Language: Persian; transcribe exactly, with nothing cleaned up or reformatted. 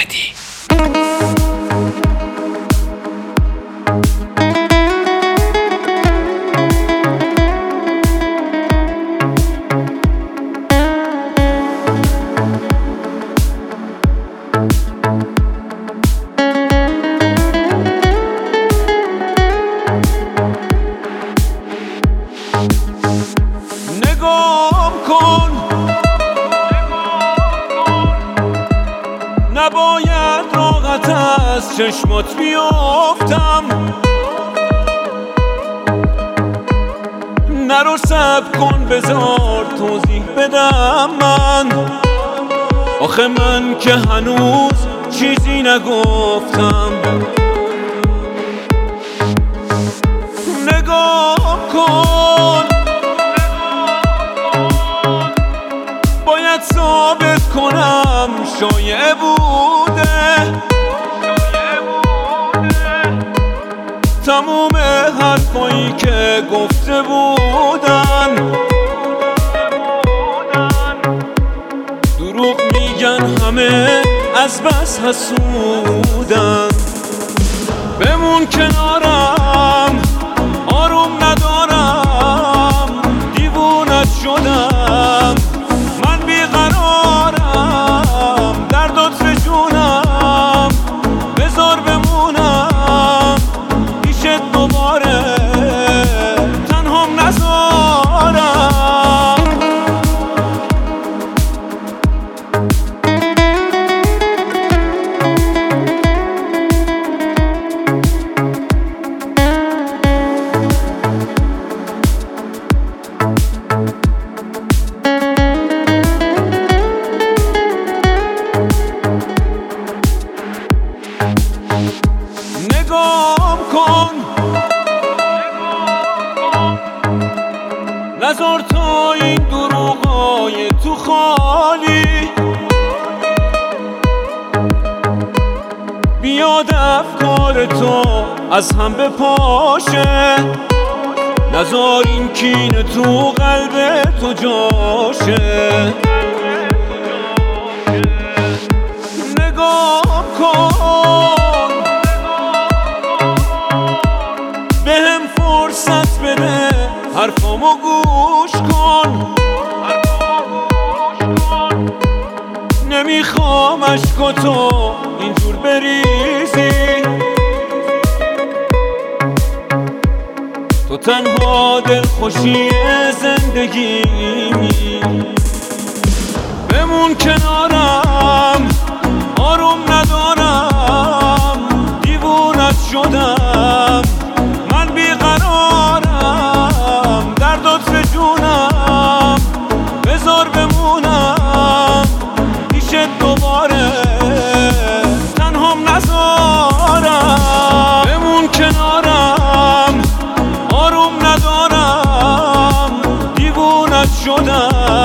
احمدی. نگام کن، نباید راحت از چشمات بیافتم، نرو صبر کن بذار توضیح بدم من، آخه من که هنوز چیزی نگفتم. نگام کن، باید ثابت کنم شایعه بوده، تموم حرفایی که گفته بودن دروغ میگن، همه از بس حسودن. بمون کنارم، آروم ندارم، دیوونت شدم، من بیقرارم، دردات به جونم، بذار بمونم پیشت دوباره، تنهام نذارم. نگام کن، نذار تا این دروغای تو خالی بیاد افکار تو از هم بپاشه، نذار این کینه تو قلب تو جاشه. نگام کن، بهم فرصت بده، حرفامو گوش کن، نمیخوام عشقاتو اینجور بریزی، تو تنها دلخوشی زندگیمی. بمون کنارم، آروم ندارم، دیوونت شدم، من بیقرارم، دردات به جونم، بذار بمونم پیشت دوباره، تنهام نذارم. بمون کنارم، آروم ندارم، دیوونت شدم،